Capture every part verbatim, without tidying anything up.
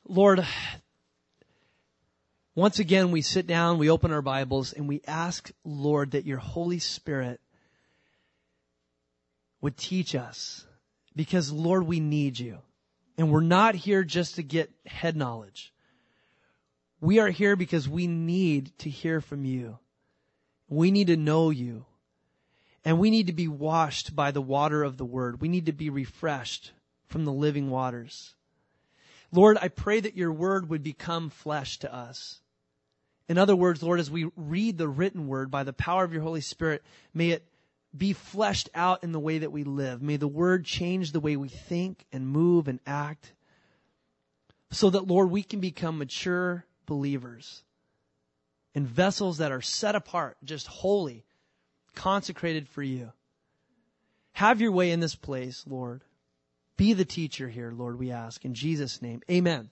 Lord, once again, we sit down, we open our Bibles, and we ask, Lord, that your Holy Spirit would teach us. Because, Lord, we need you. And we're not here just to get head knowledge. We are here because we need to hear from you. We need to know you. And we need to be washed by the water of the Word. We need to be refreshed from the living waters. Lord, I pray that your Word would become flesh to us. In other words, Lord, as we read the written Word by the power of your Holy Spirit, may it be fleshed out in the way that we live. May the Word change the way we think and move and act so that, Lord, we can become mature believers and vessels that are set apart, just holy, consecrated for you. Have your way in this place, Lord. Be the teacher here, Lord, we ask. In Jesus' name, amen.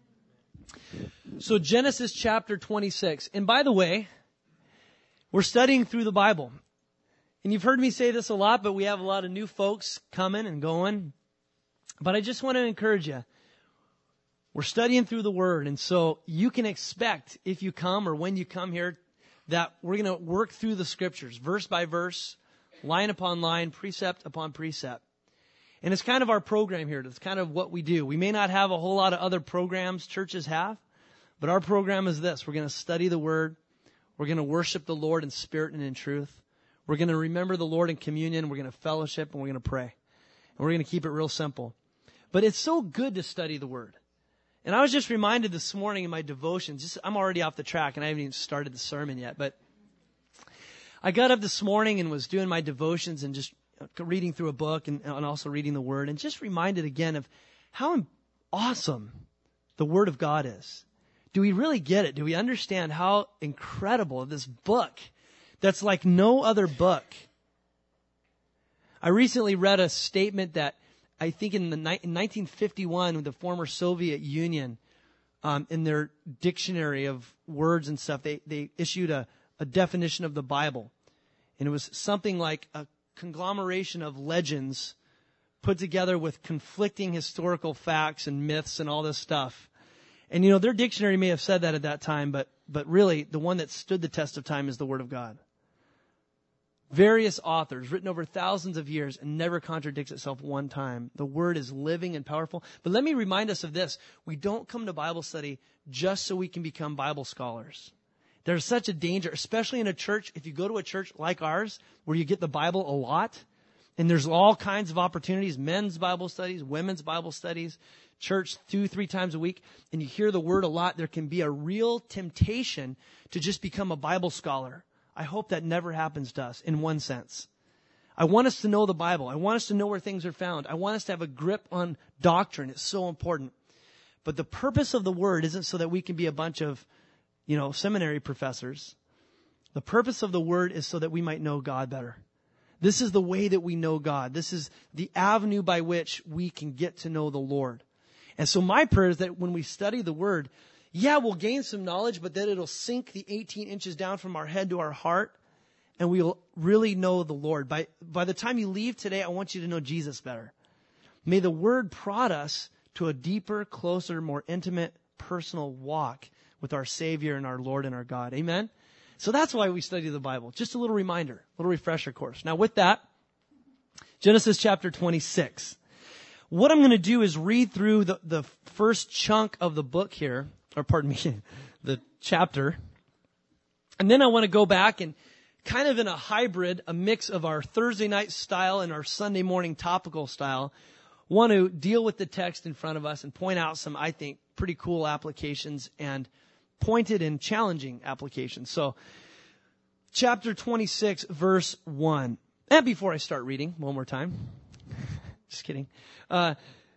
So Genesis chapter twenty-six. And by the way, we're studying through the Bible. And you've heard me say this a lot, but we have a lot of new folks coming and going. But I just want to encourage you. We're studying through the Word. And so you can expect, if you come or when you come here, that we're going to work through the Scriptures, verse by verse, line upon line, precept upon precept. And it's kind of our program here. It's kind of what we do. We may not have a whole lot of other programs churches have, but our program is this. We're going to study the Word. We're going to worship the Lord in spirit and in truth. We're going to remember the Lord in communion. We're going to fellowship, and we're going to pray. And we're going to keep it real simple. But it's so good to study the Word. And I was just reminded this morning in my devotions, just, I'm already off the track, and I haven't even started the sermon yet, but I got up this morning and was doing my devotions and just reading through a book and, and also reading the Word, and just reminded again of how awesome the Word of God is. Do we really get it? Do we understand how incredible this book that's like no other book? I recently read a statement that I think in, the, in nineteen fifty-one, with the former Soviet Union, um, in their dictionary of words and stuff, they, they issued a, a definition of the Bible. And it was something like a conglomeration of legends put together with conflicting historical facts and myths and all this stuff. And, you know, their dictionary may have said that at that time, but but really the one that stood the test of time is the Word of God. Various authors, written over thousands of years, and never contradicts itself one time. The Word is living and powerful. But let me remind us of this. We don't come to Bible study just so we can become Bible scholars. There's such a danger, especially in a church. If you go to a church like ours, where you get the Bible a lot, and there's all kinds of opportunities, men's Bible studies, women's Bible studies, church two, three times a week, and you hear the Word a lot, there can be a real temptation to just become a Bible scholar. I hope that never happens to us in one sense. I want us to know the Bible. I want us to know where things are found. I want us to have a grip on doctrine. It's so important. But the purpose of the Word isn't so that we can be a bunch of, you know, seminary professors. The purpose of the Word is so that we might know God better. This is the way that we know God. This is the avenue by which we can get to know the Lord. And so my prayer is that when we study the Word, yeah, we'll gain some knowledge, but that it'll sink the eighteen inches down from our head to our heart, and we'll really know the Lord. By, by the time you leave today, I want you to know Jesus better. May the Word prod us to a deeper, closer, more intimate, personal walk with our Savior and our Lord and our God. Amen? So that's why we study the Bible. Just a little reminder, a little refresher course. Now with that, Genesis chapter twenty-six. What I'm going to do is read through the, the first chunk of the book here, or pardon me, the chapter. And then I want to go back and kind of in a hybrid, a mix of our Thursday night style and our Sunday morning topical style, want to deal with the text in front of us and point out some, I think, pretty cool applications and pointed and challenging applications. So, chapter twenty-six, verse one. And before I start reading, one more time. Just kidding. Uh,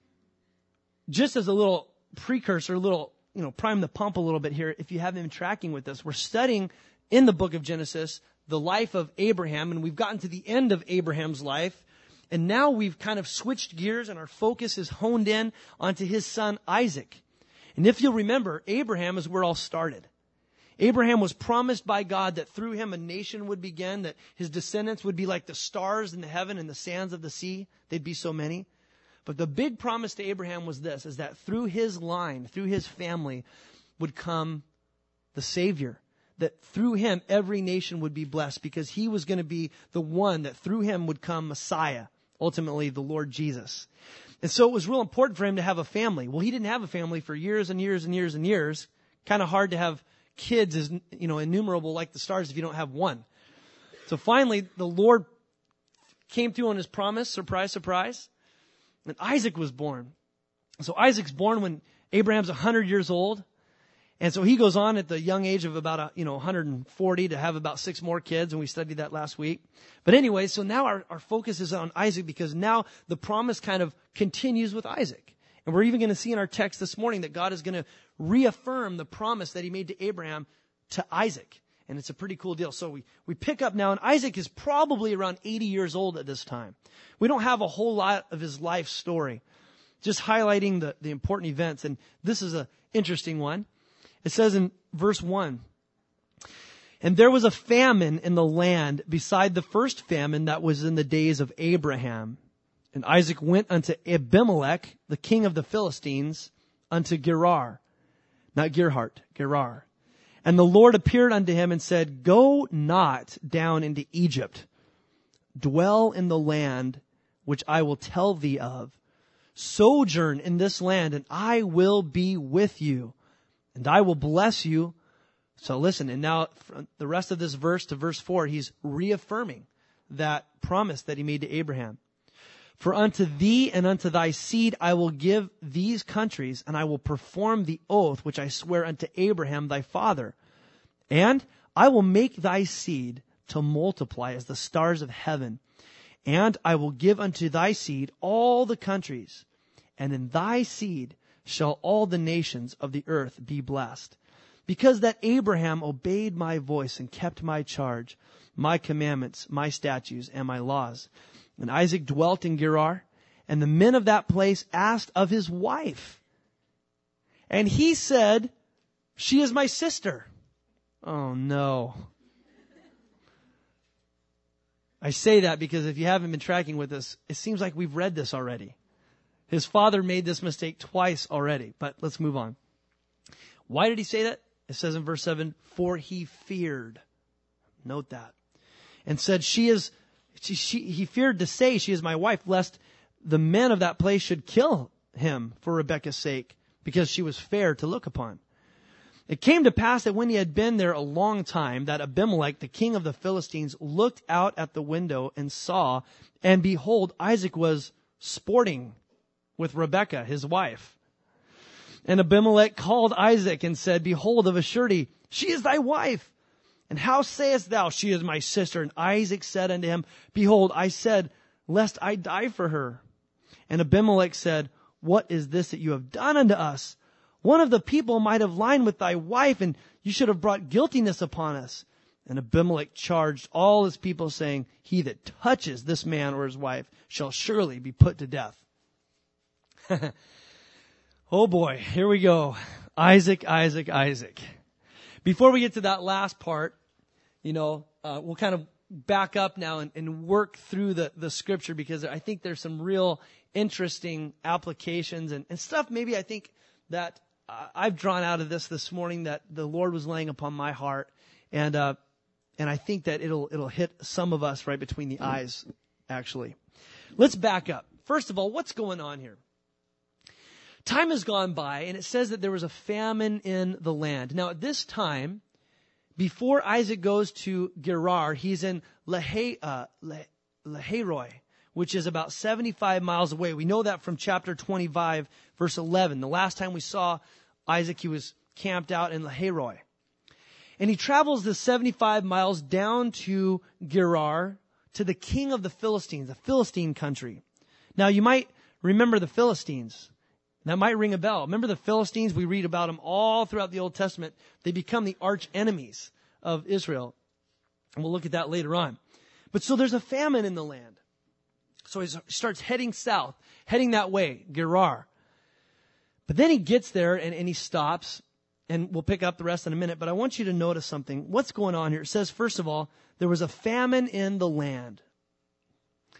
just as a little precursor, a little, you know, prime the pump a little bit here. If you haven't been tracking with us, we're studying in the book of Genesis the life of Abraham, and we've gotten to the end of Abraham's life. And now we've kind of switched gears and our focus is honed in onto his son Isaac. And if you'll remember, Abraham is where it all started. Abraham was promised by God that through him a nation would begin, that his descendants would be like the stars in the heaven and the sands of the sea. They'd be so many. But the big promise to Abraham was this, is that through his line, through his family, would come the Savior. That through him, every nation would be blessed because he was going to be the one that through him would come Messiah, ultimately the Lord Jesus. And so it was real important for him to have a family. Well, he didn't have a family for years and years and years and years. Kind of hard to have kids, is, you know, innumerable like the stars if you don't have one. So finally, the Lord came through on his promise. Surprise, surprise. And Isaac was born. So Isaac's born when Abraham's one hundred years old. And so he goes on at the young age of about, a, you know, one hundred forty to have about six more kids. And we studied that last week. But anyway, so now our, our focus is on Isaac because now the promise kind of continues with Isaac. And we're even going to see in our text this morning that God is going to reaffirm the promise that he made to Abraham to Isaac. And it's a pretty cool deal. So we, we pick up now, and Isaac is probably around eighty years old at this time. We don't have a whole lot of his life story, just highlighting the, the important events. And this is an interesting one. It says in verse one, and there was a famine in the land beside the first famine that was in the days of Abraham. And Isaac went unto Abimelech, the king of the Philistines, unto Gerar. Not Gerhart, Gerar. And the Lord appeared unto him and said, go not down into Egypt. Dwell in the land which I will tell thee of. Sojourn in this land, and I will be with you. And I will bless you. So listen, and now from the rest of this verse to verse four, he's reaffirming that promise that he made to Abraham. For unto thee and unto thy seed I will give these countries, and I will perform the oath which I swear unto Abraham thy father. And I will make thy seed to multiply as the stars of heaven. And I will give unto thy seed all the countries, and in thy seed shall all the nations of the earth be blessed. Because that Abraham obeyed my voice and kept my charge, my commandments, my statutes, and my laws. And Isaac dwelt in Gerar, and the men of that place asked of his wife. And he said, she is my sister. Oh no. I say that because if you haven't been tracking with us, it seems like we've read this already. His father made this mistake twice already, but let's move on. Why did he say that? It says in verse seven, for he feared. Note that. And said, she is, she, she, he feared to say, she is my wife, lest the men of that place should kill him for Rebekah's sake, because she was fair to look upon. It came to pass that when he had been there a long time, that Abimelech, the king of the Philistines, looked out at the window and saw, and behold, Isaac was sporting with Rebekah, his wife. And Abimelech called Isaac and said, behold, of a surety, she is thy wife. And how sayest thou, she is my sister? And Isaac said unto him, behold, I said, lest I die for her. And Abimelech said, what is this that you have done unto us? One of the people might have lined with thy wife, and you should have brought guiltiness upon us. And Abimelech charged all his people, saying, he that touches this man or his wife shall surely be put to death. Oh boy, here we go. Isaac, Isaac, Isaac. Before we get to that last part, you know, uh, we'll kind of back up now and, and work through the, the scripture, because I think there's some real interesting applications and, and stuff maybe I think that uh, I've drawn out of this this morning that the Lord was laying upon my heart. And, uh, and I think that it'll, it'll hit some of us right between the eyes, actually. Let's back up. First of all, what's going on here? Time has gone by, and it says that there was a famine in the land. Now, at this time, before Isaac goes to Gerar, he's in Lehi, uh, Le, Leheroi, which is about seventy-five miles away. We know that from chapter twenty-five, verse eleven. The last time we saw Isaac, he was camped out in Leheroi. And he travels the seventy-five miles down to Gerar, to the king of the Philistines, the Philistine country. Now, you might remember the Philistines. That might ring a bell. Remember the Philistines? We read about them all throughout the Old Testament. They become the arch enemies of Israel. And we'll look at that later on. But so there's a famine in the land. So he starts heading south, heading that way, Gerar. But then he gets there and, and he stops. And we'll pick up the rest in a minute. But I want you to notice something. What's going on here? It says, first of all, there was a famine in the land.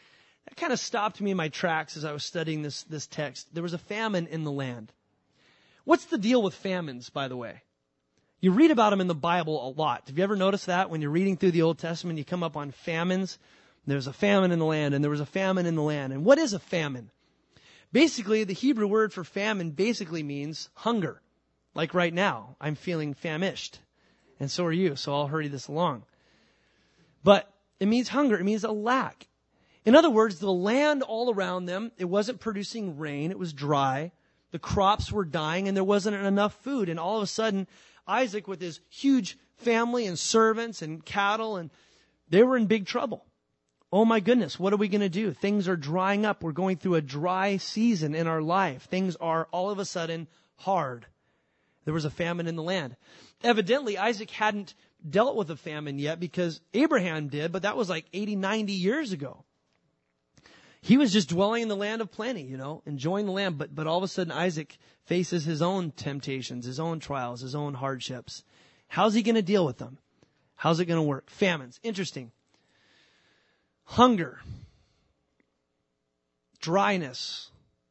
That kind of stopped me in my tracks as I was studying this, this text. There was a famine in the land. What's the deal with famines, by the way? You read about them in the Bible a lot. Have you ever noticed that? When you're reading through the Old Testament, you come up on famines. There's a famine in the land, and there was a famine in the land. And what is a famine? Basically, the Hebrew word for famine basically means hunger. Like right now, I'm feeling famished. And so are you, so I'll hurry this along. But it means hunger. It means a lack. In other words, the land all around them, it wasn't producing rain. It was dry. The crops were dying, and there wasn't enough food. And all of a sudden, Isaac, with his huge family and servants and cattle, and they were in big trouble. Oh my goodness, what are we going to do? Things are drying up. We're going through a dry season in our life. Things are all of a sudden hard. There was a famine in the land. Evidently, Isaac hadn't dealt with a famine yet because Abraham did, but that was like eighty, ninety years ago. He was just dwelling in the land of plenty, you know, enjoying the land. But, but all of a sudden, Isaac faces his own temptations, his own trials, his own hardships. How's he going to deal with them? How's it going to work? Famines. Interesting. Hunger. Dryness.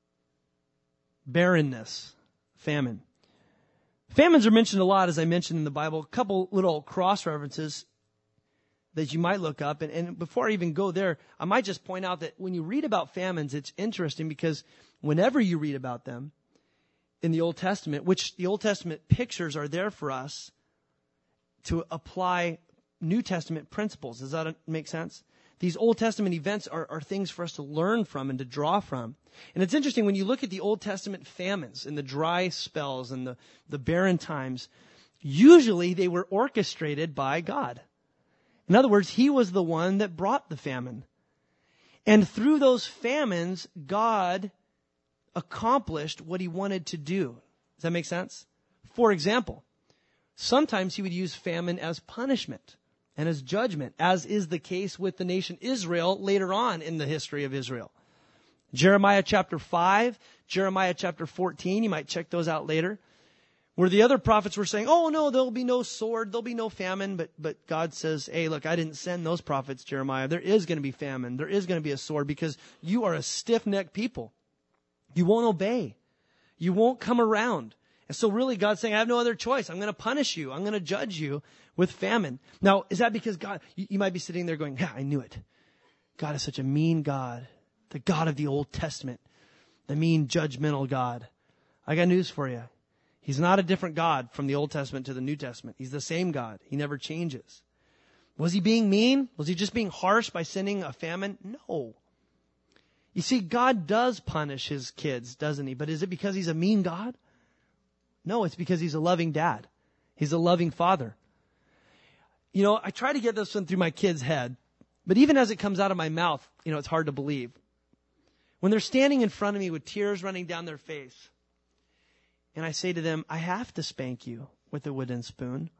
Barrenness. Famine. Famines are mentioned a lot, as I mentioned in the Bible. A couple little cross references that you might look up. And, and before I even go there, I might just point out that when you read about famines, it's interesting because whenever you read about them in the Old Testament, which the Old Testament pictures are there for us to apply New Testament principles. Does that make sense? These Old Testament events are, are things for us to learn from and to draw from. And it's interesting when you look at the Old Testament famines and the dry spells and the, the barren times, usually they were orchestrated by God. In other words, he was the one that brought the famine. And through those famines, God accomplished what he wanted to do. Does that make sense? For example, sometimes he would use famine as punishment and as judgment, as is the case with the nation Israel later on in the history of Israel. Jeremiah chapter five, Jeremiah chapter fourteen, you might check those out later, where the other prophets were saying, oh no, there'll be no sword, there'll be no famine, but but God says, hey, look, I didn't send those prophets, Jeremiah. There is going to be famine, there is going to be a sword, because you are a stiff-necked people. You won't obey. You won't come around. And so really God's saying, I have no other choice. I'm going to punish you. I'm going to judge you with famine. Now, is that because God, you, you might be sitting there going, yeah, I knew it. God is such a mean God. The God of the Old Testament. The mean, judgmental God. I got news for you. He's not a different God from the Old Testament to the New Testament. He's the same God. He never changes. Was he being mean? Was he just being harsh by sending a famine? No. You see, God does punish his kids, doesn't he? But is it because he's a mean God? No, it's because he's a loving dad. He's a loving father. You know, I try to get this one through my kids' head, but even as it comes out of my mouth, you know, it's hard to believe. When they're standing in front of me with tears running down their face, and I say to them, I have to spank you with a wooden spoon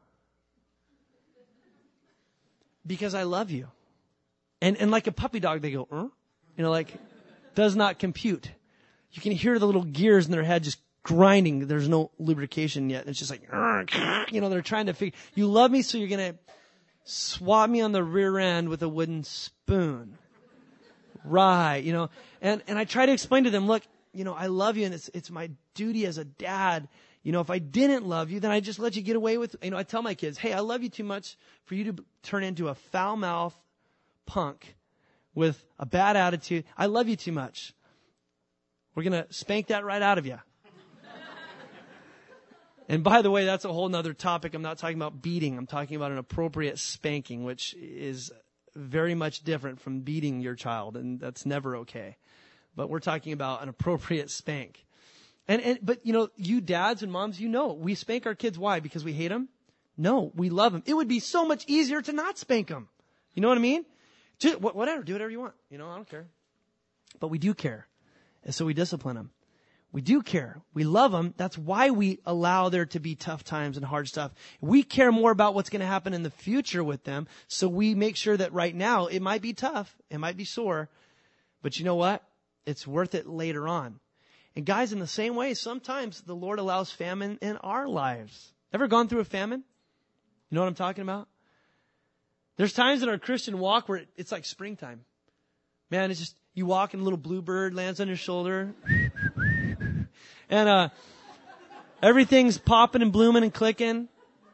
because I love you. And and like a puppy dog, they go, uh? You know, like, does not compute. You can hear the little gears in their head just grinding. There's no lubrication yet. It's just like, you know, they're trying to figure, you love me, so you're going to swat me on the rear end with a wooden spoon. Right, you know. And and I try to explain to them, look, you know, I love you, and it's it's my duty as a dad. You know, if I didn't love you, then I'd just let you get away with, you know, I tell my kids, hey, I love you too much for you to turn into a foul-mouthed punk with a bad attitude. I love you too much. We're going to spank that right out of you. And by the way, that's a whole nother topic. I'm not talking about beating. I'm talking about an appropriate spanking, which is very much different from beating your child, and that's never okay. But we're talking about an appropriate spank. And, and but, you know, you dads and moms, you know, we spank our kids. Why? Because we hate them? No, we love them. It would be so much easier to not spank them. You know what I mean? Just, whatever, do whatever you want. You know, I don't care. But we do care. And so we discipline them. We do care. We love them. That's why we allow there to be tough times and hard stuff. We care more about what's going to happen in the future with them. So we make sure that right now it might be tough. It might be sore. But you know what? It's worth it later on. And guys, in the same way, sometimes the Lord allows famine in our lives. Ever gone through a famine? You know what I'm talking about? There's times in our Christian walk where it's like springtime. Man, it's just, You walk and a little bluebird lands on your shoulder. And, uh, everything's popping and blooming and clicking.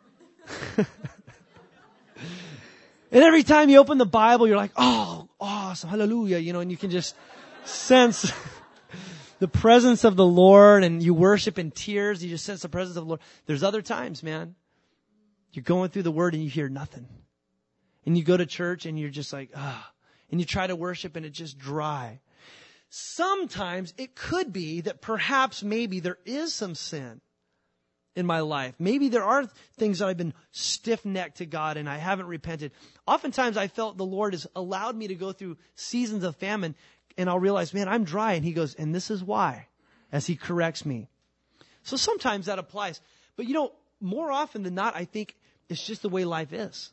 And every time you open the Bible, you're like, oh, awesome, hallelujah, you know, and you can just sense the presence of the Lord, and you worship in tears. You just sense the presence of the Lord. There's other times, man, you're going through the Word and you hear nothing. And you go to church and you're just like, ah, and you try to worship and it's just dry. Sometimes it could be that perhaps maybe there is some sin in my life. Maybe there are things that I've been stiff-necked to God and I haven't repented. Oftentimes I felt the Lord has allowed me to go through seasons of famine, and I'll realize, man, I'm dry. And He goes, and this is why, as He corrects me. So sometimes that applies. But you know, more often than not, I think it's just the way life is.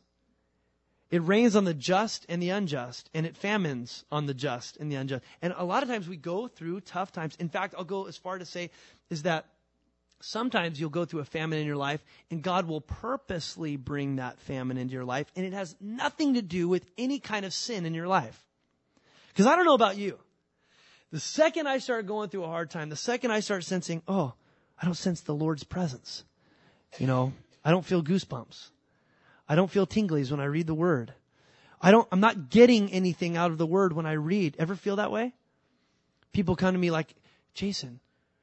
It rains on the just and the unjust, and it famines on the just and the unjust. And a lot of times we go through tough times. In fact, I'll go as far to say is that sometimes you'll go through a famine in your life, and God will purposely bring that famine into your life, and it has nothing to do with any kind of sin in your life. Because I don't know about you. The second I start going through a hard time, the second I start sensing, oh, I don't sense the Lord's presence. You know, I don't feel goosebumps. I don't feel tinglies when I read the Word. I don't, I'm not getting anything out of the Word when I read. Ever feel that way? People come to me like, Jason,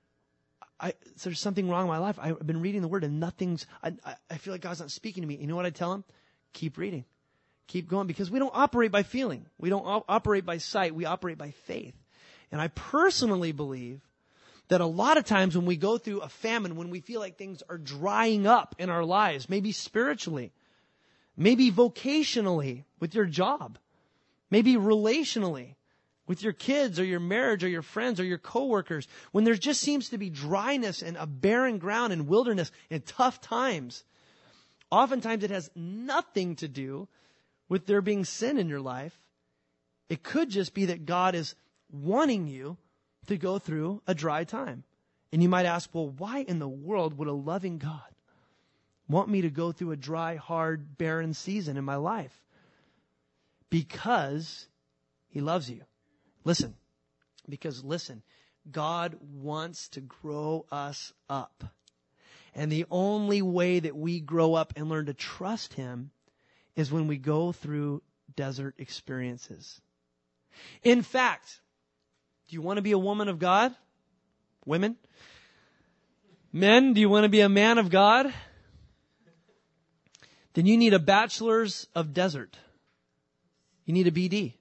I, there's something wrong in my life. I've been reading the Word and nothing's, I, I feel like God's not speaking to me. You know what I tell them? Keep reading. Keep going, because we don't operate by feeling. We don't op- operate by sight. We operate by faith. And I personally believe that a lot of times when we go through a famine, when we feel like things are drying up in our lives, maybe spiritually, maybe vocationally with your job, maybe relationally with your kids or your marriage or your friends or your coworkers, when there just seems to be dryness and a barren ground and wilderness and tough times, oftentimes it has nothing to do with there being sin in your life. It could just be that God is wanting you to go through a dry time. And you might ask, well, why in the world would a loving God want me to go through a dry, hard, barren season in my life? Because He loves you. Listen, because listen, God wants to grow us up. And the only way that we grow up and learn to trust Him is when we go through desert experiences. In fact, do you want to be a woman of God? Women? Men, do you want to be a man of God? Then you need a bachelor's of desert. You need a B D.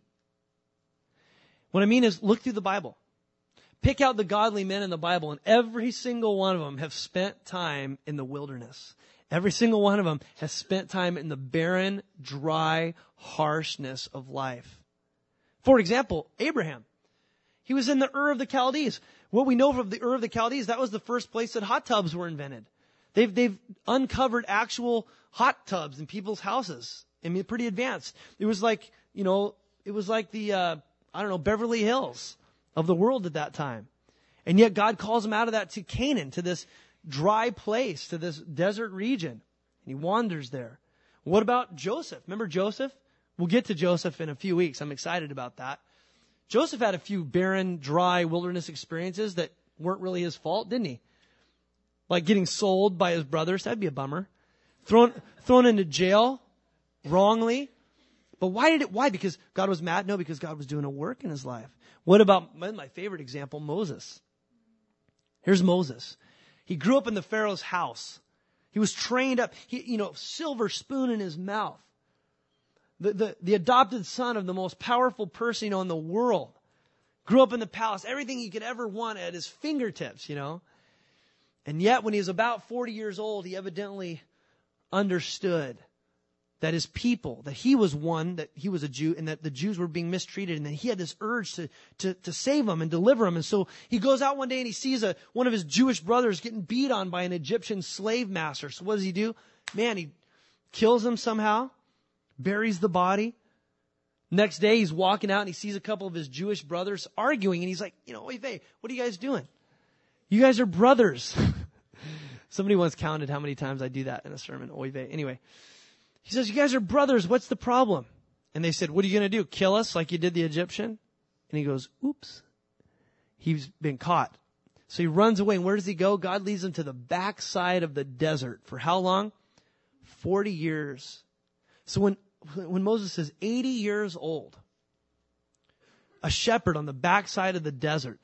What I mean is, look through the Bible. Pick out the godly men in the Bible, and every single one of them have spent time in the wilderness. Every single one of them has spent time in the barren, dry harshness of life. For example, Abraham. He was in the Ur of the Chaldees. What we know from the Ur of the Chaldees, that was the first place that hot tubs were invented. They've, they've uncovered actual hot tubs in people's houses. I mean, pretty advanced. It was like, you know, it was like the, uh, I don't know, Beverly Hills of the world at that time. And yet God calls him out of that to Canaan, to this dry place, to this desert region. And he wanders there. What about Joseph? Remember Joseph? We'll get to Joseph in a few weeks. I'm excited about that. Joseph had a few barren, dry wilderness experiences that weren't really his fault, didn't he? Like getting sold by his brothers. That'd be a bummer. Thrown, thrown into jail wrongly. But why did it, why? Because God was mad? No, because God was doing a work in his life. What about my favorite example, Moses? Here's Moses. He grew up in the Pharaoh's house. He was trained up, he, you know, silver spoon in his mouth. The, the, the adopted son of the most powerful person, you know, in the world. Grew up in the palace. Everything he could ever want at his fingertips, you know. And yet when he was about forty years old, he evidently understood that his people, that he was one, that he was a Jew, and that the Jews were being mistreated, and that he had this urge to, to, to save them and deliver them. And so he goes out one day and he sees a, one of his Jewish brothers getting beat on by an Egyptian slave master. So what does he do? Man, he kills him somehow, buries the body. Next day he's walking out and he sees a couple of his Jewish brothers arguing, and he's like, you know, oy vey, what are you guys doing? You guys are brothers. Somebody once counted how many times I do that in a sermon, oy vey. Anyway. He says, you guys are brothers. What's the problem? And they said, what are you going to do? Kill us like you did the Egyptian? And he goes, oops, he's been caught. So he runs away. And where does he go? God leads him to the backside of the desert. For how long? forty years. So when, when Moses is eighty years old, a shepherd on the backside of the desert,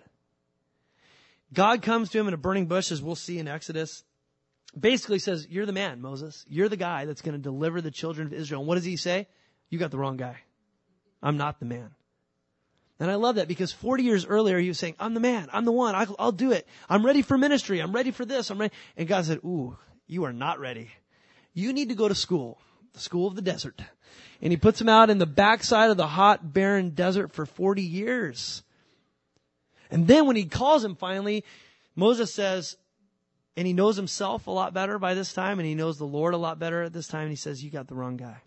God comes to him in a burning bush, as we'll see in Exodus. Basically says, you're the man, Moses. You're the guy that's going to deliver the children of Israel. And what does he say? You got the wrong guy. I'm not the man. And I love that because forty years earlier, he was saying, I'm the man. I'm the one. I'll, I'll do it. I'm ready for ministry. I'm ready for this. I'm ready. And God said, ooh, you are not ready. You need to go to school, the school of the desert. And he puts him out in the backside of the hot, barren desert for forty years. And then when he calls him finally, Moses says, and he knows himself a lot better by this time, and he knows the Lord a lot better at this time, and he says, you got the wrong guy.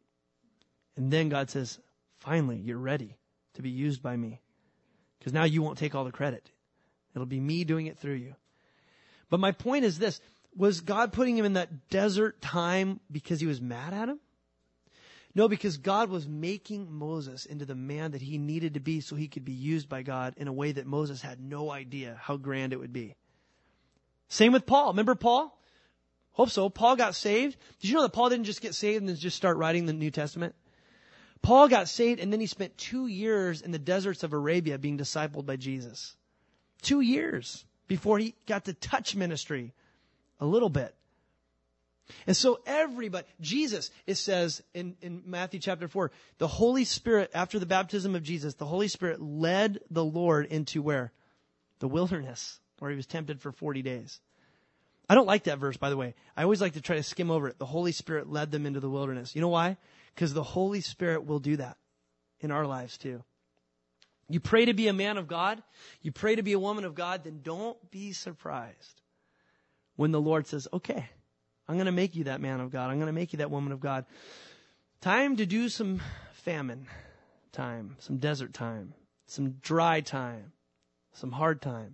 And then God says, finally, you're ready to be used by me. Because now you won't take all the credit. It'll be me doing it through you. But my point is this. Was God putting him in that desert time because he was mad at him? No, because God was making Moses into the man that he needed to be so he could be used by God in a way that Moses had no idea how grand it would be. Same with Paul. Remember Paul? Hope so. Paul got saved. Did you know that Paul didn't just get saved and then just start writing the New Testament? Paul got saved and then he spent two years in the deserts of Arabia being discipled by Jesus. Two years before he got to touch ministry a little bit. And so everybody, Jesus, it says in, in Matthew chapter four, the Holy Spirit, after the baptism of Jesus, the Holy Spirit led the Lord into where? The wilderness, where he was tempted for forty days. I don't like that verse, by the way. I always like to try to skim over it. The Holy Spirit led them into the wilderness. You know why? Because the Holy Spirit will do that in our lives too. You pray to be a man of God, you pray to be a woman of God, then don't be surprised when the Lord says, okay, I'm going to make you that man of God. I'm going to make you that woman of God. Time to do some famine time, some desert time, some dry time, some hard time.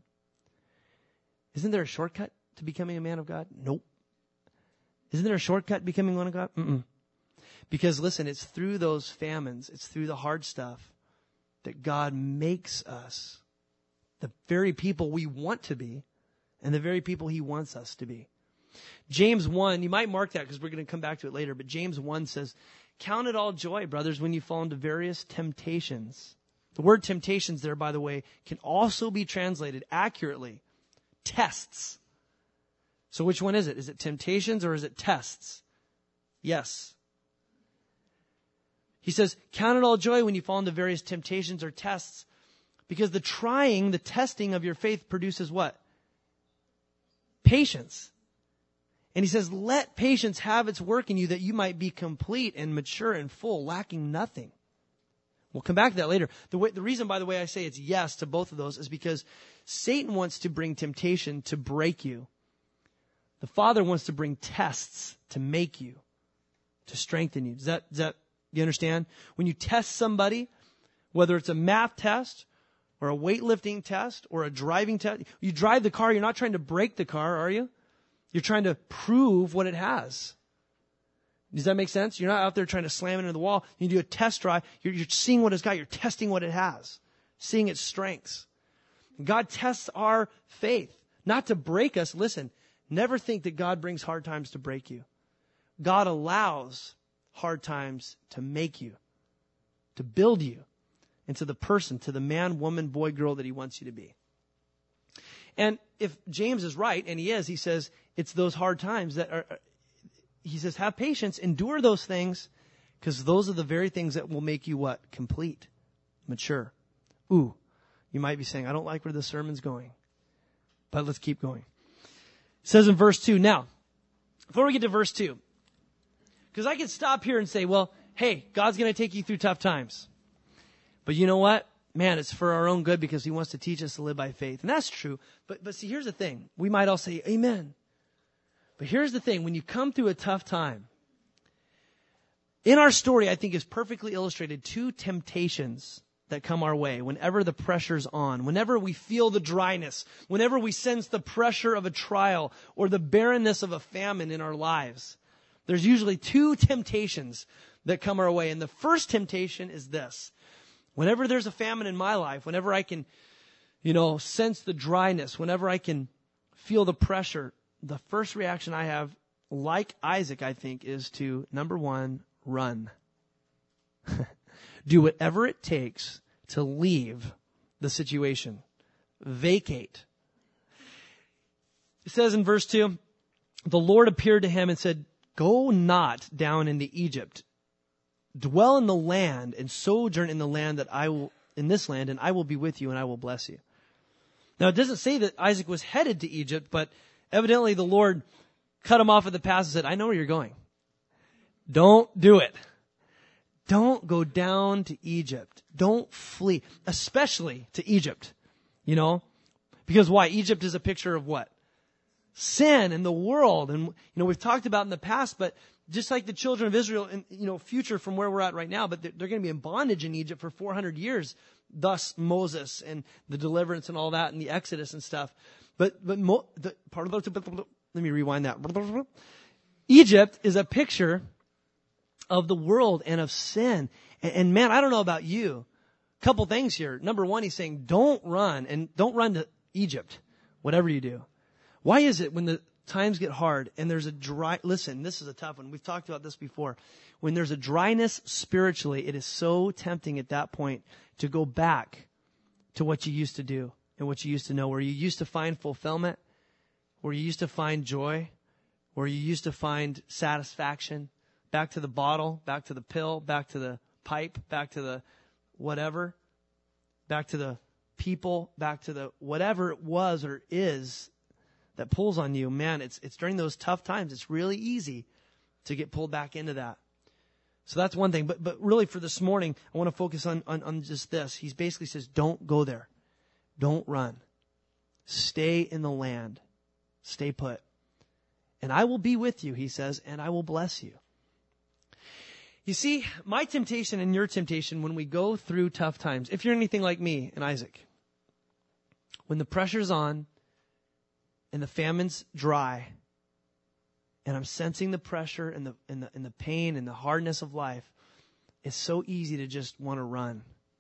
Isn't there a shortcut to becoming a man of God? Nope. Isn't there a shortcut to becoming one of God? Mm-mm. Because listen, it's through those famines, it's through the hard stuff that God makes us the very people we want to be and the very people he wants us to be. James one, you might mark that because we're going to come back to it later, but James one says, count it all joy, brothers, when you fall into various temptations. The word temptations there, by the way, can also be translated accurately, tests. So which one is it? Is it temptations or is it tests? Yes. He says, count it all joy when you fall into various temptations or tests, because the trying, the testing of your faith produces what? Patience. And he says, let patience have its work in you that you might be complete and mature and full, lacking nothing. We'll come back to that later. The, way, the reason, by the way, I say it's yes to both of those is because Satan wants to bring temptation to break you. The Father wants to bring tests to make you, to strengthen you. Does that, does that, you understand? When you test somebody, whether it's a math test or a weightlifting test or a driving test, you drive the car, you're not trying to break the car, are you? You're trying to prove what it has. Does that make sense? You're not out there trying to slam it into the wall. You do a test drive. You're, you're seeing what it's got. You're testing what it has, seeing its strengths. God tests our faith, not to break us. Listen, never think that God brings hard times to break you. God allows hard times to make you, to build you into the person, to the man, woman, boy, girl that he wants you to be. And if James is right, and he is, he says, it's those hard times that are, he says, have patience, endure those things, because those are the very things that will make you what? Complete, mature. Ooh, you might be saying, I don't like where the sermon's going, but let's keep going. It says in verse two, now, before we get to verse two, because I could stop here and say, well, hey, God's going to take you through tough times. But you know what? Man, it's for our own good because he wants to teach us to live by faith. And that's true. But but see, here's the thing. We might all say, amen. But here's the thing. When you come through a tough time, in our story, I think is perfectly illustrated two temptations that come our way whenever the pressure's on, whenever we feel the dryness, whenever we sense the pressure of a trial or the barrenness of a famine in our lives. There's usually two temptations that come our way. And the first temptation is this. Whenever there's a famine in my life, whenever I can, you know, sense the dryness, whenever I can feel the pressure, the first reaction I have, like Isaac, I think, is to, number one, run. Do whatever it takes to leave the situation. Vacate. It says in verse two, the Lord appeared to him and said, go not down into Egypt. Dwell in the land and sojourn in the land that I will, in this land, and I will be with you and I will bless you. Now, it doesn't say that Isaac was headed to Egypt, but evidently the Lord cut him off at the pass and said, I know where you're going. Don't do it. Don't go down to Egypt. Don't flee, especially to Egypt. You know, because why? Egypt is a picture of what? Sin in the world. And, you know, we've talked about in the past, but just like the children of Israel in, you know, future from where we're at right now, but they're, they're going to be in bondage in Egypt for four hundred years. Thus Moses and the deliverance and all that and the Exodus and stuff. But, but mo, the, part of the, let me rewind that. Egypt is a picture of the world and of sin. And, and man, I don't know about you. Couple things here. Number one, he's saying, don't run and don't run to Egypt, whatever you do. Why is it when the times get hard and there's a dry, listen, this is a tough one. We've talked about this before. When there's a dryness spiritually, it is so tempting at that point to go back to what you used to do and what you used to know, where you used to find fulfillment, where you used to find joy, where you used to find satisfaction, back to the bottle, back to the pill, back to the pipe, back to the whatever, back to the people, back to the whatever it was or is that pulls on you. Man, it's it's during those tough times, it's really easy to get pulled back into that. So that's one thing. But but really for this morning, I want to focus on, on, on just this. He basically says, don't go there. Don't run. Stay in the land. Stay put. And I will be with you, he says, and I will bless you. You see, my temptation and your temptation when we go through tough times, if you're anything like me and Isaac, when the pressure's on and the famine's dry, and I'm sensing the pressure and the, and the, and the pain and the hardness of life, it's so easy to just want to run.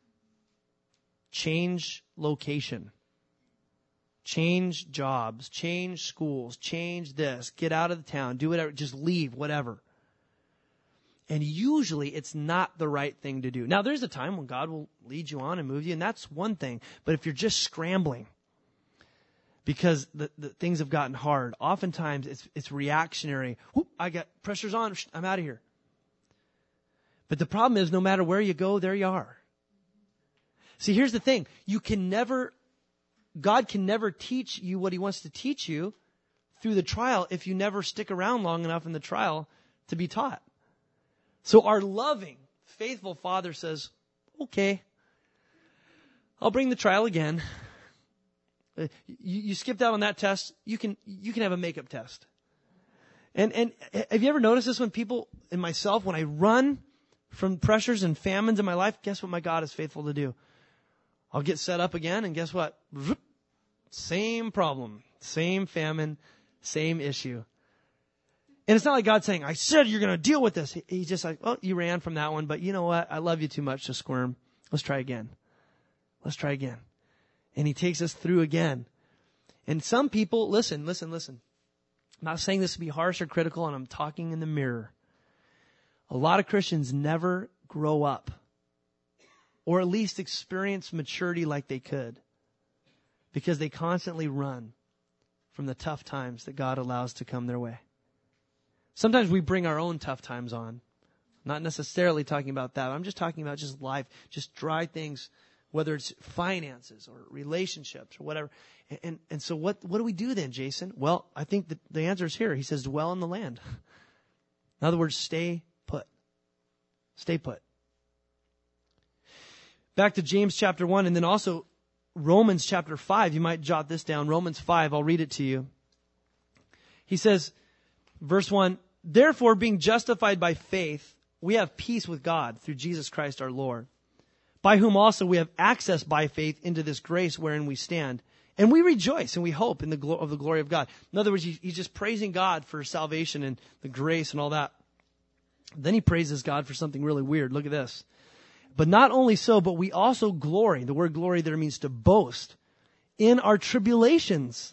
Change location. Change jobs. Change schools. Change this. Get out of the town. Do whatever. Just leave, whatever. And usually it's not the right thing to do. Now, there's a time when God will lead you on and move you, and that's one thing. But if you're just scrambling because the, the things have gotten hard, oftentimes it's it's reactionary. Whoop, I got pressure's on. I'm out of here. But the problem is, no matter where you go, there you are. See, here's the thing. You can never, God can never teach you what he wants to teach you through the trial if you never stick around long enough in the trial to be taught. So our loving, faithful Father says, okay, I'll bring the trial again. You, you skipped out on that test. You can, you can have a makeup test. And, and have you ever noticed this when people and myself, when I run from pressures and famines in my life, guess what my God is faithful to do? I'll get set up again, and guess what? Same problem, same famine, same issue. And it's not like God saying, I said you're going to deal with this. He's just like, oh, you ran from that one, but you know what? I love you too much to squirm. Let's try again. Let's try again. And he takes us through again. And some people, listen, listen, listen. I'm not saying this to be harsh or critical, and I'm talking in the mirror. A lot of Christians never grow up, or at least experience maturity like they could, because they constantly run from the tough times that God allows to come their way. Sometimes we bring our own tough times on. Not necessarily talking about that. I'm just talking about just life, just dry things, whether it's finances or relationships or whatever. And, and, and so what, what do we do then, Jason? Well, I think the, the answer is here. He says, dwell in the land. In other words, stay put. Stay put. Back to James chapter one, and then also Romans chapter five. You might jot this down. Romans five, I'll read it to you. He says, verse one, therefore, being justified by faith, we have peace with God through Jesus Christ our Lord, by whom also we have access by faith into this grace wherein we stand. And we rejoice and we hope in the glo- of the glory of God. In other words, he, he's just praising God for salvation and the grace and all that. Then he praises God for something really weird. Look at this. But not only so, but we also glory. The word glory there means to boast in our tribulations,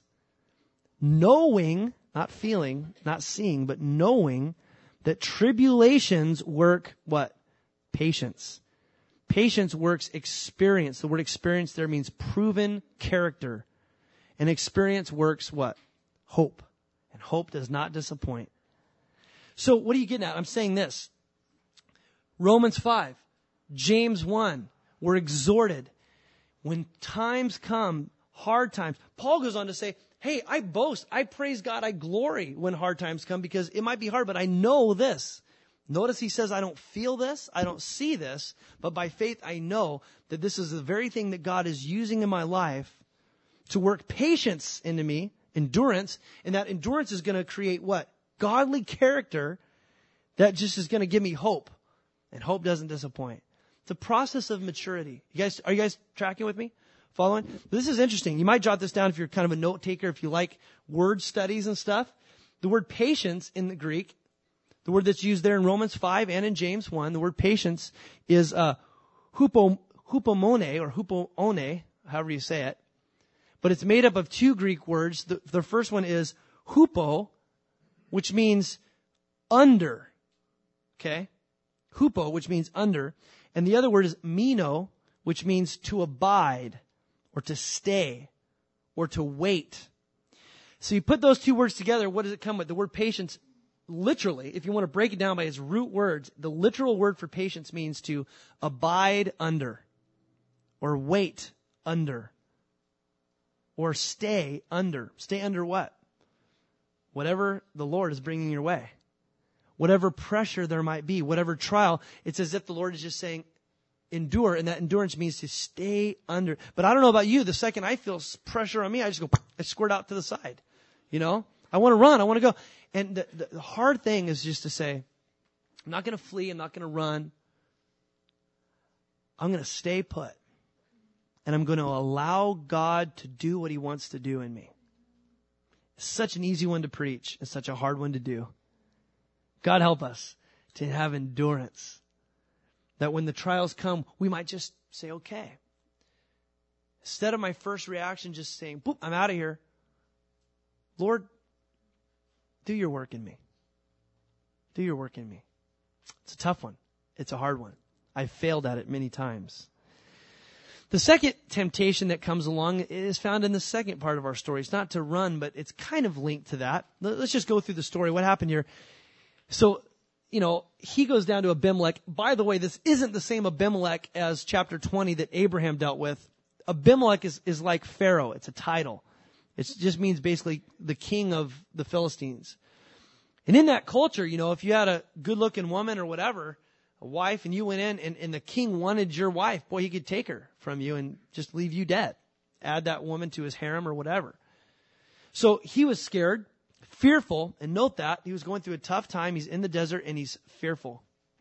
knowing, not feeling, not seeing, but knowing that tribulations work what? Patience. Patience works experience. The word experience there means proven character. And experience works what? Hope. And hope does not disappoint. So what are you getting at? I'm saying this. Romans five, James one, we're exhorted. When times come, hard times, Paul goes on to say, hey, I boast, I praise God, I glory when hard times come because it might be hard, but I know this. Notice he says, I don't feel this, I don't see this, but by faith I know that this is the very thing that God is using in my life to work patience into me, endurance, and that endurance is going to create what? Godly character that just is going to give me hope. And hope doesn't disappoint. It's a process of maturity. You guys, are you guys tracking with me? Following? This is interesting. You might jot this down if you're kind of a note taker, if you like word studies and stuff. The word patience in the Greek, the word that's used there in Romans five and in James one, the word patience is uh, hupo, hupomone or hupoone, however you say it. But it's made up of two Greek words. The, the first one is hupo, which means under. Okay? Hupo, which means under. And the other word is meno, which means to abide or to stay or to wait. So you put those two words together, what does it come with? The word patience, literally, if you want to break it down by its root words, the literal word for patience means to abide under or wait under or stay under. Stay under what? Whatever the Lord is bringing your way. Whatever pressure there might be, whatever trial, it's as if the Lord is just saying, endure, and that endurance means to stay under. But I don't know about you, the second I feel pressure on me, I just go, I squirt out to the side. You know? I want to run, I want to go. And the, the, the hard thing is just to say, I'm not going to flee, I'm not going to run. I'm going to stay put. And I'm going to allow God to do what He wants to do in me. It's such an easy one to preach. It's such a hard one to do. God help us to have endurance. That when the trials come, we might just say, okay. Instead of my first reaction just saying, boop, I'm out of here. Lord, do your work in me. Do your work in me. It's a tough one. It's a hard one. I've failed at it many times. The second temptation that comes along is found in the second part of our story. It's not to run, but it's kind of linked to that. Let's just go through the story. What happened here? So, you know, he goes down to Abimelech. By the way, this isn't the same Abimelech as chapter twenty that Abraham dealt with. Abimelech is, is like Pharaoh. It's a title. It just means basically the king of the Philistines. And in that culture, you know, if you had a good-looking woman or whatever, a wife, and you went in and, and the king wanted your wife, boy, he could take her from you and just leave you dead. Add that woman to his harem or whatever. So he was scared. Fearful, and note that, he was going through a tough time. He's in the desert, and he's fearful.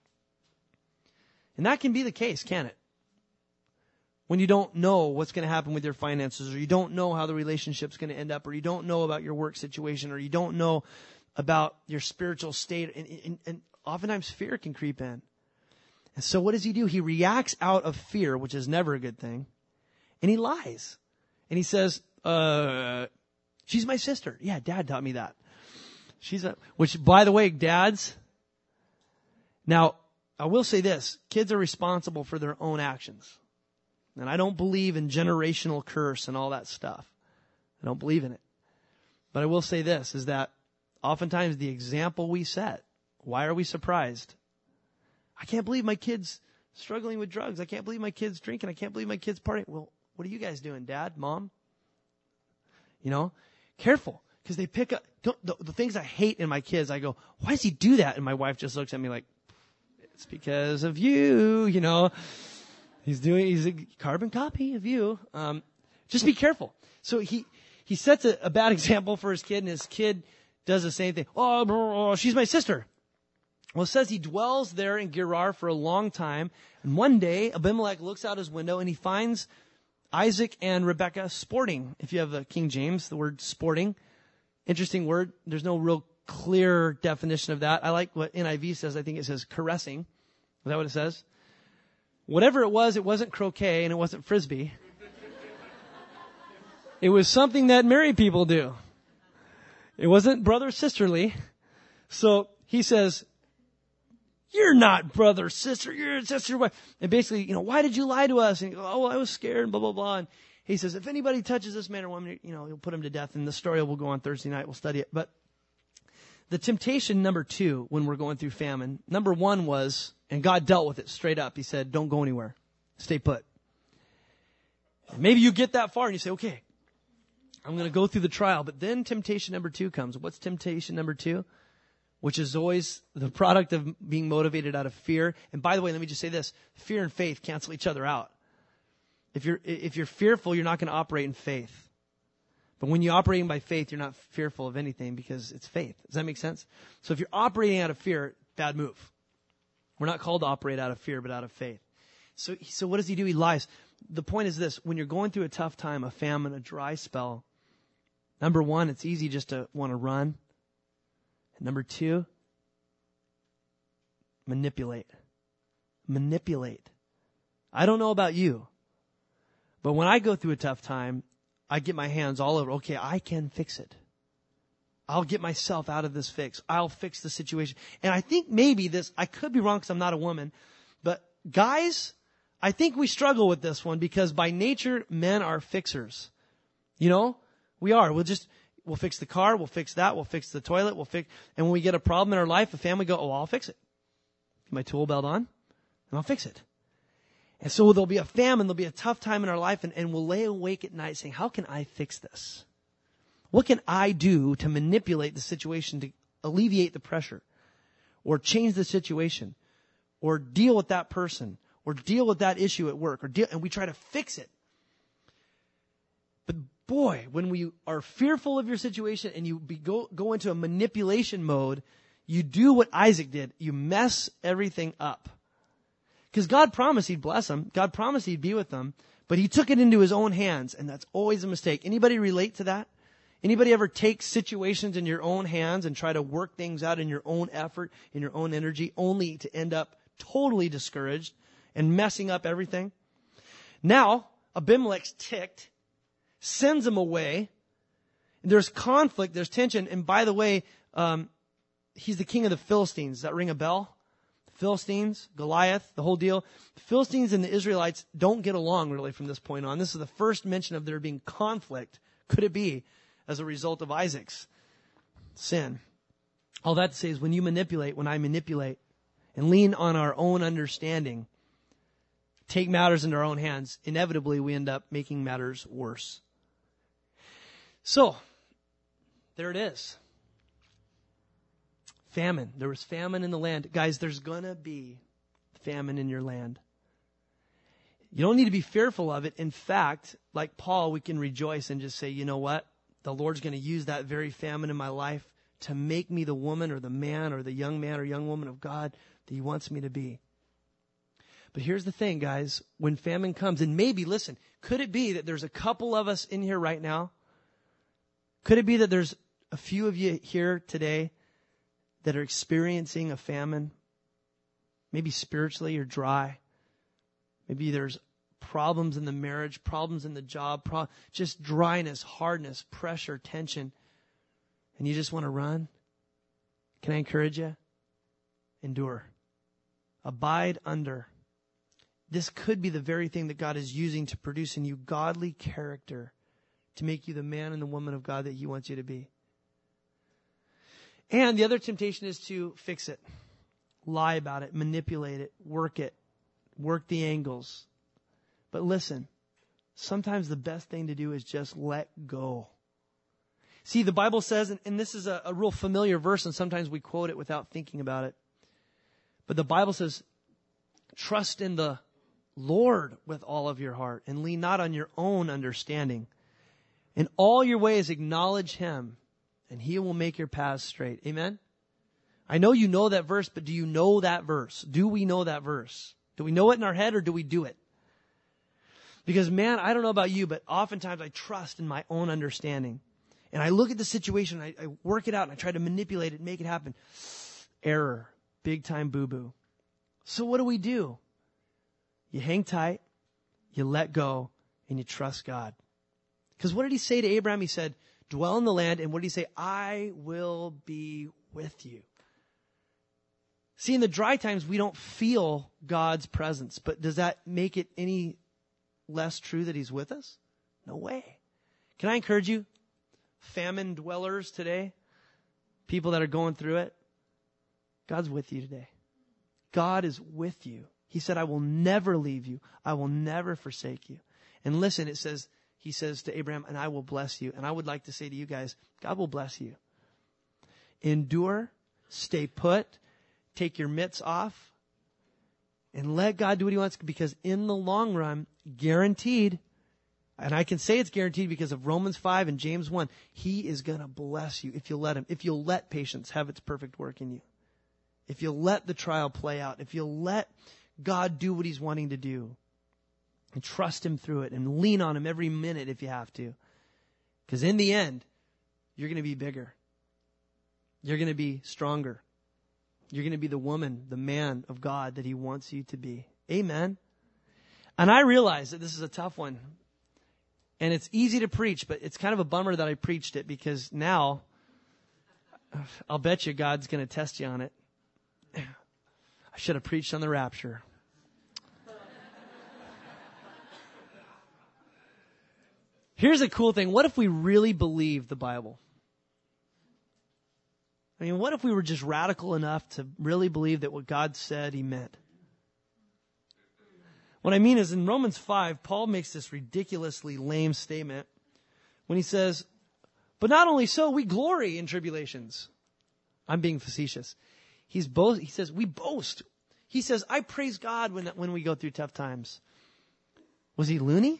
And that can be the case, can it? When you don't know what's going to happen with your finances, or you don't know how the relationship's going to end up, or you don't know about your work situation, or you don't know about your spiritual state, and, and, and oftentimes fear can creep in. And so what does he do? He reacts out of fear, which is never a good thing, and he lies. And he says, uh, she's my sister. Yeah, Dad taught me that. She's a, which, by the way, dads, now, I will say this, kids are responsible for their own actions. And I don't believe in generational curse and all that stuff. I don't believe in it. But I will say this, is that oftentimes the example we set, why are we surprised? I can't believe my kid's struggling with drugs. I can't believe my kid's drinking. I can't believe my kid's partying. Well, what are you guys doing, Dad, Mom? You know, careful. Because they pick up, don't, the, the things I hate in my kids, I go, why does he do that? And my wife just looks at me like, it's because of you, you know. He's doing, he's a carbon copy of you. Um, just be careful. So he, he sets a, a bad example for his kid, and his kid does the same thing. Oh, oh, she's my sister. Well, it says he dwells there in Gerar for a long time. And one day, Abimelech looks out his window, and he finds Isaac and Rebekah sporting. If you have the King James, the word sporting. Interesting word. There's no real clear definition of that. I like what N I V says. I think it says caressing. Is that what it says? Whatever it was, it wasn't croquet and it wasn't frisbee. It was something that married people do. It wasn't brother sisterly. So he says, you're not brother, sister, you're sister, wife. And basically, you know, why did you lie to us? And he goes, oh, I was scared and blah, blah, blah. And he says, if anybody touches this man or woman, you know, he'll put him to death. And the story will go on Thursday night. We'll study it. But the temptation number two, when we're going through famine, number one was, and God dealt with it straight up. He said, don't go anywhere. Stay put. And maybe you get that far and you say, okay, I'm going to go through the trial. But then temptation number two comes. What's temptation number two? Which is always the product of being motivated out of fear. And by the way, let me just say this. Fear and faith cancel each other out. If you're, if you're fearful, you're not going to operate in faith. But when you're operating by faith, you're not fearful of anything because it's faith. Does that make sense? So if you're operating out of fear, bad move. We're not called to operate out of fear, but out of faith. So, so what does he do? He lies. The point is this. When you're going through a tough time, a famine, a dry spell, number one, it's easy just to want to run. And number two, manipulate. Manipulate. I don't know about you, but when I go through a tough time, I get my hands all over. Okay, I can fix it. I'll get myself out of this fix. I'll fix the situation. And I think maybe this, I could be wrong because I'm not a woman, but guys, I think we struggle with this one because by nature, men are fixers. You know, we are. We'll just, we'll fix the car, we'll fix that, we'll fix the toilet, we'll fix, and when we get a problem in our life, the family go, oh, I'll fix it. Get my tool belt on, and I'll fix it. And so there'll be a famine, there'll be a tough time in our life, and, and we'll lay awake at night saying, how can I fix this? What can I do to manipulate the situation, to alleviate the pressure, or change the situation, or deal with that person, or deal with that issue at work, or deal, and we try to fix it. But boy, when we are fearful of your situation and you be, go, go into a manipulation mode, you do what Isaac did. You mess everything up. Because God promised he'd bless them. God promised he'd be with them. But he took it into his own hands, and that's always a mistake. Anybody relate to that? Anybody ever take situations in your own hands and try to work things out in your own effort, in your own energy, only to end up totally discouraged and messing up everything? Now, Abimelech's ticked, sends him away. There's conflict, there's tension. And by the way, um, he's the king of the Philistines. Does that ring a bell? Philistines, Goliath, the whole deal. The Philistines and the Israelites don't get along really from this point on. This is the first mention of there being conflict. Could it be as a result of Isaac's sin? All that to say is when you manipulate, when I manipulate and lean on our own understanding, take matters into our own hands, inevitably we end up making matters worse. So, there it is. Famine. There was famine in the land. Guys, there's going to be famine in your land. You don't need to be fearful of it. In fact, like Paul, we can rejoice and just say, you know what? The Lord's going to use that very famine in my life to make me the woman or the man or the young man or young woman of God that he wants me to be. But here's the thing, guys. When famine comes, and maybe, listen, could it be that there's a couple of us in here right now? Could it be that there's a few of you here today that are experiencing a famine? Maybe spiritually you're dry. Maybe there's problems in the marriage, problems in the job, pro- just dryness, hardness, pressure, tension, and you just want to run. Can I encourage you? Endure. Abide under. This could be the very thing that God is using to produce in you godly character, to make you the man and the woman of God that he wants you to be. And the other temptation is to fix it, lie about it, manipulate it, work it, work the angles. But listen, sometimes the best thing to do is just let go. See, the Bible says, and, and this is a, a real familiar verse, and sometimes we quote it without thinking about it. But the Bible says, trust in the Lord with all of your heart and lean not on your own understanding. In all your ways acknowledge him, and he will make your paths straight. Amen? I know you know that verse, but do you know that verse? Do we know that verse? Do we know it in our head or do we do it? Because, man, I don't know about you, but oftentimes I trust in my own understanding. And I look at the situation, I, I work it out, and I try to manipulate it, make it happen. Error. Big time boo-boo. So what do we do? You hang tight, you let go, and you trust God. Because what did he say to Abraham? He said, dwell in the land. And what did he say? I will be with you. See, in the dry times, we don't feel God's presence. But does that make it any less true that he's with us? No way. Can I encourage you, famine dwellers today, people that are going through it, God's with you today. God is with you. He said, I will never leave you. I will never forsake you. And listen, it says, he says to Abraham, and I will bless you. And I would like to say to you guys, God will bless you. Endure, stay put, take your mitts off, and let God do what he wants, because in the long run, guaranteed, and I can say it's guaranteed because of Romans five and James one, he is going to bless you if you'll let him, if you'll let patience have its perfect work in you. If you'll let the trial play out, if you'll let God do what he's wanting to do, and trust him through it, and lean on him every minute if you have to. Because in the end, you're going to be bigger. You're going to be stronger. You're going to be the woman, the man of God that he wants you to be. Amen. And I realize that this is a tough one. And it's easy to preach, but it's kind of a bummer that I preached it, because now I'll bet you God's going to test you on it. I should have preached on the rapture. Here's a cool thing. What if we really believed the Bible? I mean, what if we were just radical enough to really believe that what God said he meant? What I mean is, in Romans five, Paul makes this ridiculously lame statement when he says, but not only so, we glory in tribulations. I'm being facetious. He's boast, he says, we boast. He says, I praise God when, when we go through tough times. Was he loony?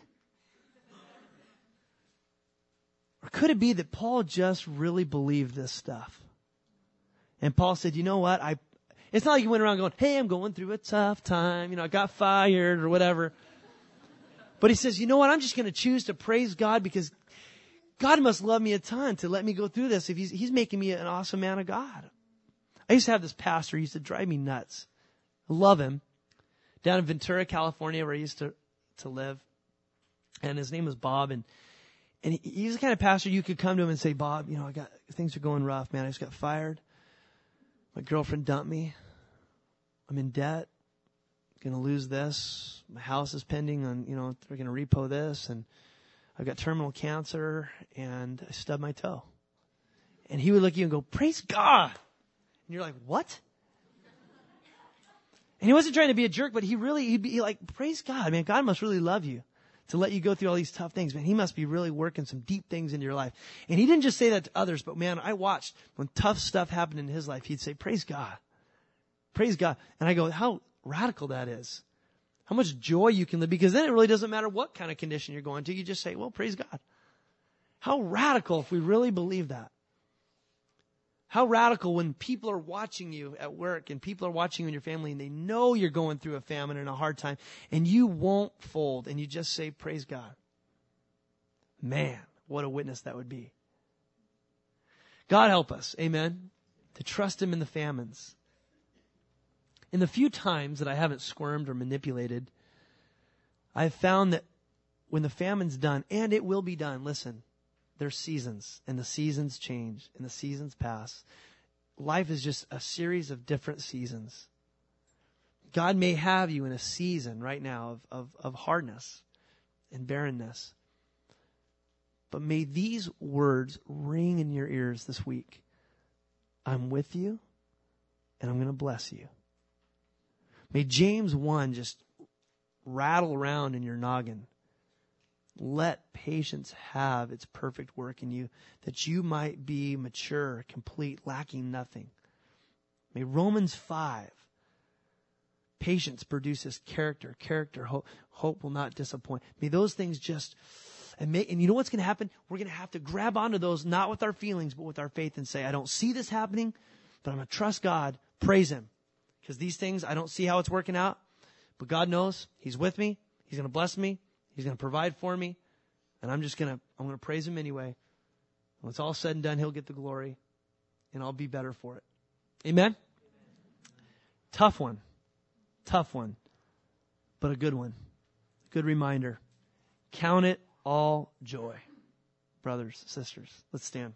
Or could it be that Paul just really believed this stuff? And Paul said, you know what? I, it's not like he went around going, hey, I'm going through a tough time. You know, I got fired or whatever. But he says, you know what? I'm just going to choose to praise God, because God must love me a ton to let me go through this if he's, he's making me an awesome man of God. I used to have this pastor. He used to drive me nuts. I love him. Down in Ventura, California, where I used to, to live. And his name was Bob. And And he's the kind of pastor you could come to him and say, Bob, you know, I got, things are going rough, man. I just got fired. My girlfriend dumped me. I'm in debt. Going to lose this. My house is pending on, you know, they're going to repo this. And I've got terminal cancer, and I stubbed my toe. And he would look at you and go, praise God. And you're like, what? And he wasn't trying to be a jerk, but he really, he'd be like, praise God, man. God must really love you to let you go through all these tough things. Man, he must be really working some deep things into your life. And he didn't just say that to others, but man, I watched when tough stuff happened in his life, he'd say, praise God. Praise God. And I go, how radical that is. How much joy you can live. Because then it really doesn't matter what kind of condition you're going to. You just say, well, praise God. How radical if we really believe that. How radical when people are watching you at work and people are watching you in your family and they know you're going through a famine and a hard time and you won't fold and you just say, praise God. Man, what a witness that would be. God help us, amen, to trust him in the famines. In the few times that I haven't squirmed or manipulated, I've found that when the famine's done, and it will be done, listen, there's seasons, and the seasons change, and the seasons pass. Life is just a series of different seasons. God may have you in a season right now of, of, of hardness and barrenness. But may these words ring in your ears this week. I'm with you, and I'm going to bless you. May James one just rattle around in your noggin. Let patience have its perfect work in you, that you might be mature, complete, lacking nothing. May Romans five, patience produces character. Character, hope, hope will not disappoint. May those things just, and, may, and you know what's going to happen? We're going to have to grab onto those, not with our feelings, but with our faith, and say, I don't see this happening, but I'm going to trust God, praise him. Because these things, I don't see how it's working out, but God knows he's with me. He's going to bless me. He's going to provide for me, and I'm just going to, I'm going to praise him anyway. When it's all said and done, he'll get the glory, and I'll be better for it. Amen? Amen. Tough one. Tough one. but a good one. Good reminder. Count it all joy. Brothers, sisters, let's stand.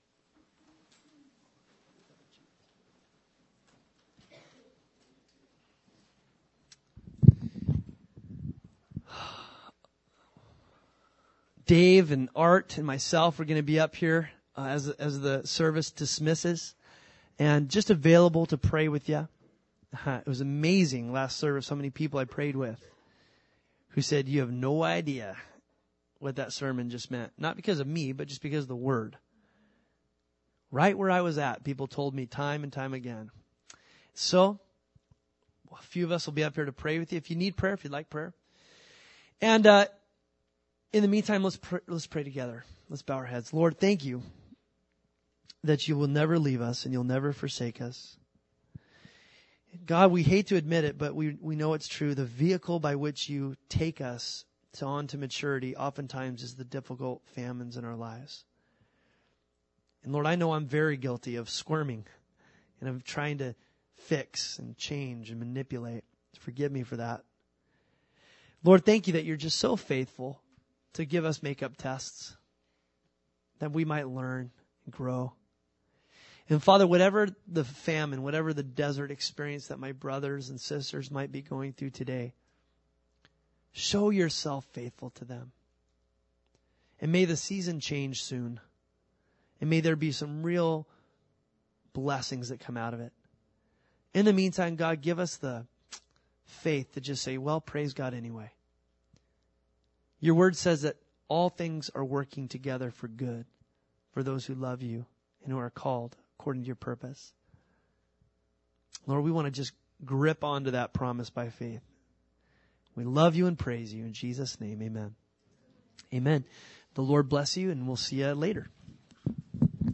Dave and Art and myself are going to be up here uh, as as the service dismisses, and just available to pray with you. Uh, it was amazing last service how many people I prayed with who said, you have no idea what that sermon just meant. Not because of me, but just because of the word. Right where I was at, people told me time and time again. So, a few of us will be up here to pray with you. If you need prayer, if you'd like prayer. And uh in the meantime, let's pray, let's pray together. Let's bow our heads. Lord, thank you that you will never leave us and you'll never forsake us. God, we hate to admit it, but we, we know it's true. The vehicle by which you take us to on to maturity oftentimes is the difficult famines in our lives. And Lord, I know I'm very guilty of squirming and of trying to fix and change and manipulate. Forgive me for that. Lord, thank you that you're just so faithful to give us makeup tests that we might learn and grow. And Father, whatever the famine, whatever the desert experience that my brothers and sisters might be going through today, show yourself faithful to them. And may the season change soon. And may there be some real blessings that come out of it. In the meantime, God, give us the faith to just say, well, praise God anyway. Your word says that all things are working together for good for those who love you and who are called according to your purpose. Lord, we want to just grip onto that promise by faith. We love you and praise you. In Jesus' name, amen. Amen. The Lord bless you, and we'll see you later.